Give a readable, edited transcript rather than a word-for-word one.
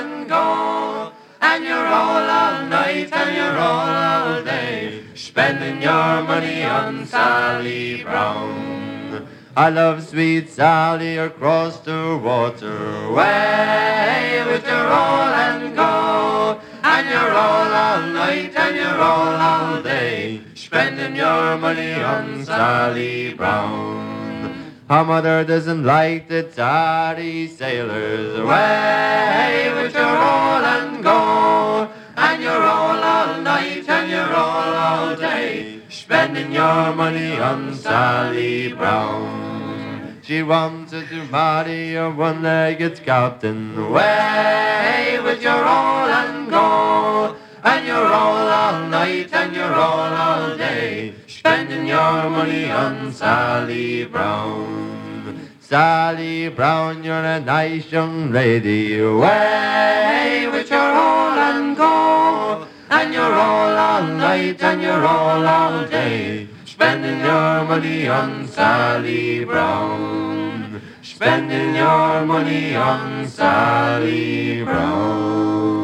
and go. And you're all night and you're all day, spending your money on Sally Brown. I love sweet Sally across the water, way with your roll and go. And you're all night and you're all day, spending your money on Sally Brown. Her mother doesn't like the tardy sailors, away with your roll and go. And you're all night and you're all day, spending your money on Sally Brown. She wanted to marry a one-legged captain, away with your roll and go. And you're all night and you're all day, spending your money on Sally Brown. Sally Brown, you're a nice young lady, away with your roll and go. And you're all night and you're all day, spending your money on Sally Brown. Spending your money on Sally Brown.